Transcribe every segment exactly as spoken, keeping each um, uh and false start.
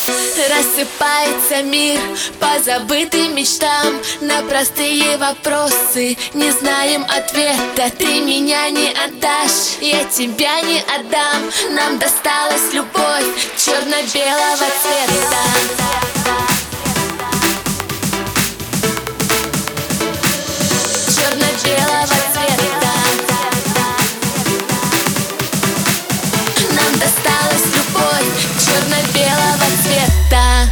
Рассыпается мир по забытым мечтам. На простые вопросы не знаем ответа. Ты меня не отдашь, я тебя не отдам. Нам досталась любовь черно-белого цвета. Черно-белого цвета. Нам досталась любовь черно-белого цвета.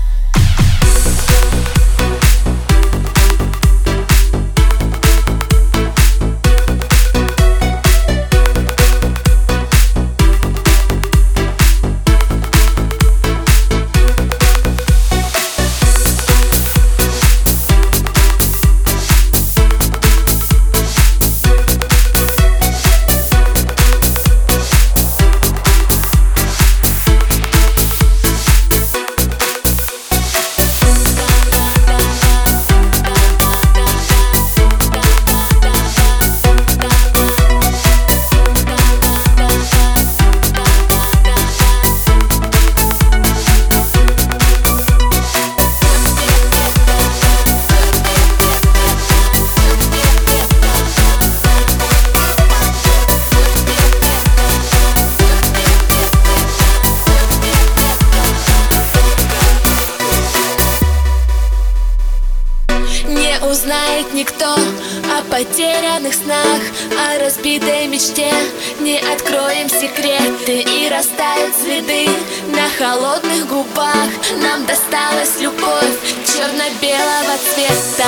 Узнает никто о потерянных снах, о разбитой мечте. Не откроем секреты, и растают следы на холодных губах. Нам досталась любовь черно-белого цвета.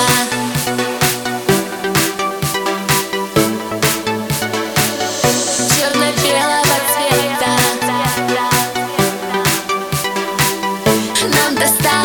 Черно-белого цвета. Нам досталась